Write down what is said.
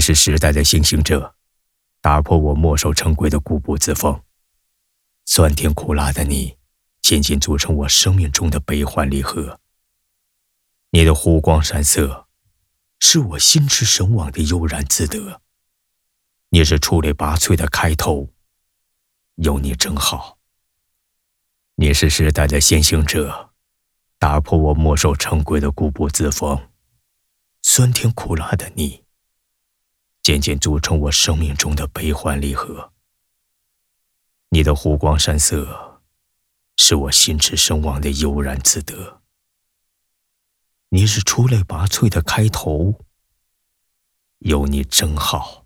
是时代的先行者，打破我墨守成规的固步自封。酸甜苦辣的你，渐渐组成我生命中的悲欢离合。你的湖光山色，是我心驰神往的悠然自得。你是出类拔萃的开头，有你真好。你是时代的先行者，打破我墨守成规的固步自封。酸甜苦辣的你，渐渐组成我生命中的悲欢离合。你的湖光山色，是我心驰神往的悠然自得。你是出类拔萃的开头，有你真好。